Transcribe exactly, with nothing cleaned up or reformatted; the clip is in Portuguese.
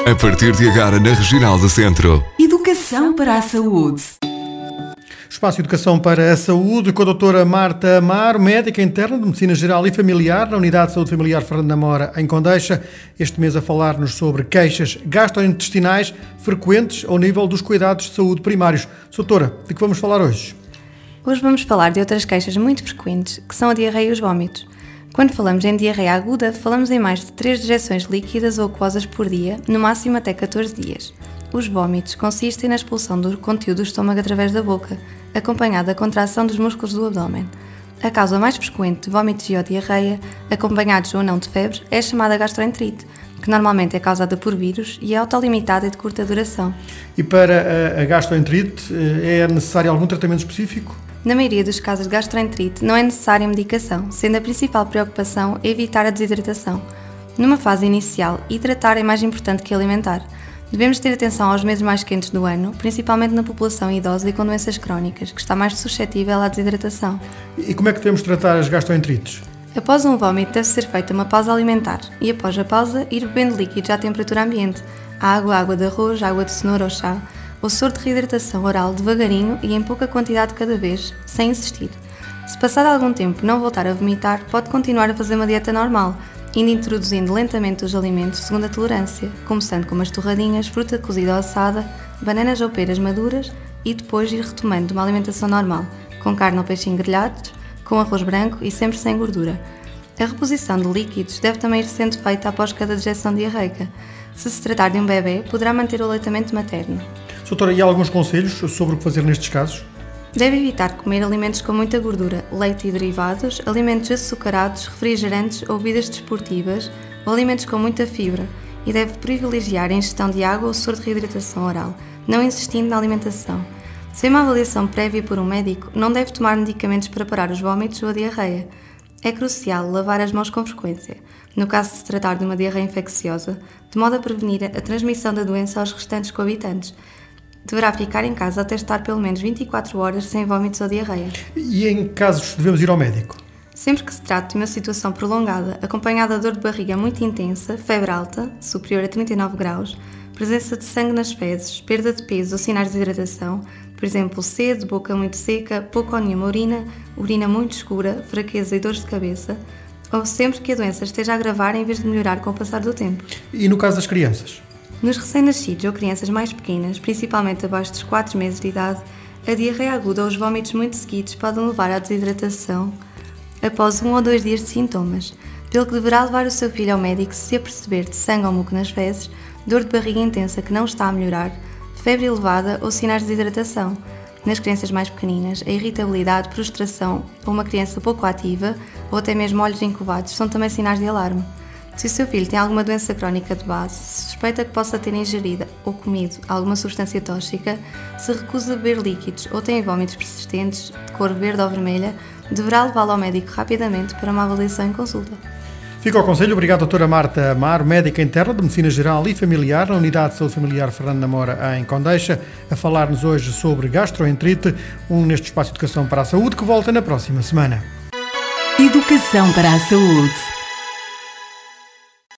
A partir de agora na Regional do Centro. Educação para a saúde. Espaço Educação para a Saúde com a doutora Marta Amaro, médica interna de Medicina Geral e Familiar na Unidade de Saúde Familiar Fernando Namora, em Condeixa. Este mês a falar-nos sobre queixas gastrointestinais frequentes ao nível dos cuidados de saúde primários. Doutora, de que vamos falar hoje? Hoje vamos falar de outras queixas muito frequentes, que são a diarreia e os vômitos. Quando falamos em diarreia aguda, falamos em mais de três dejeções líquidas ou aquosas por dia, no máximo até catorze dias. Os vômitos consistem na expulsão do conteúdo do estômago através da boca, acompanhada da contração dos músculos do abdômen. A causa mais frequente de vômitos e ou diarreia, acompanhados ou não de febre, é a chamada gastroenterite, que normalmente é causada por vírus e é autolimitada e de curta duração. E para a gastroenterite é necessário algum tratamento específico? Na maioria dos casos de gastroenterite não é necessária medicação, sendo a principal preocupação evitar a desidratação. Numa fase inicial, hidratar é mais importante que alimentar. Devemos ter atenção aos meses mais quentes do ano, principalmente na população idosa e com doenças crónicas, que está mais suscetível à desidratação. E como é que devemos tratar as gastroenterites? Após um vômito deve ser feita uma pausa alimentar e após a pausa ir bebendo líquidos à temperatura ambiente, água, água de arroz, água de cenoura ou chá, ou soro de reidratação oral devagarinho e em pouca quantidade de cada vez, sem insistir. Se passado algum tempo não voltar a vomitar, pode continuar a fazer uma dieta normal, indo introduzindo lentamente os alimentos segundo a tolerância, começando com as torradinhas, fruta cozida ou assada, bananas ou peras maduras e depois ir retomando uma alimentação normal, com carne ou peixe grelhados, com arroz branco e sempre sem gordura. A reposição de líquidos deve também ir sendo feita após cada dejeção diarreica. Se se tratar de um bebê, poderá manter o aleitamento materno. Doutora, e há alguns conselhos sobre o que fazer nestes casos? Deve evitar comer alimentos com muita gordura, leite e derivados, alimentos açucarados, refrigerantes ou bebidas desportivas ou alimentos com muita fibra e deve privilegiar a ingestão de água ou soro de reidratação oral, não insistindo na alimentação. Sem uma avaliação prévia por um médico, não deve tomar medicamentos para parar os vômitos ou a diarreia. É crucial lavar as mãos com frequência, no caso de se tratar de uma diarreia infecciosa, de modo a prevenir a transmissão da doença aos restantes coabitantes. Deverá ficar em casa até estar pelo menos vinte e quatro horas sem vômitos ou diarreia. E em casos devemos ir ao médico? Sempre que se trate de uma situação prolongada, acompanhada de dor de barriga muito intensa, febre alta, superior a trinta e nove graus, presença de sangue nas fezes, perda de peso ou sinais de desidratação, por exemplo, sede, boca muito seca, pouca ou nenhuma urina, urina muito escura, fraqueza e dores de cabeça, ou sempre que a doença esteja a agravar em vez de melhorar com o passar do tempo. E no caso das crianças? Nos recém-nascidos ou crianças mais pequenas, principalmente abaixo dos quatro meses de idade, a diarreia aguda ou os vômitos muito seguidos podem levar à desidratação após um ou dois dias de sintomas, pelo que deverá levar o seu filho ao médico se aperceber de sangue ou muco nas fezes, dor de barriga intensa que não está a melhorar, febre elevada ou sinais de desidratação. Nas crianças mais pequeninas, a irritabilidade, prostração ou uma criança pouco ativa ou até mesmo olhos encovados são também sinais de alarme. Se o seu filho tem alguma doença crónica de base, se suspeita que possa ter ingerido ou comido alguma substância tóxica, se recusa a beber líquidos ou tem vômitos persistentes de cor verde ou vermelha, deverá levá-lo ao médico rapidamente para uma avaliação em consulta. Fica ao conselho. Obrigado, doutora Marta Amaro, médica interna de Medicina Geral e Familiar na Unidade de Saúde Familiar Fernando Namora, em Condeixa, a falar-nos hoje sobre gastroenterite, um neste Espaço de Educação para a Saúde que volta na próxima semana. Educação para a saúde.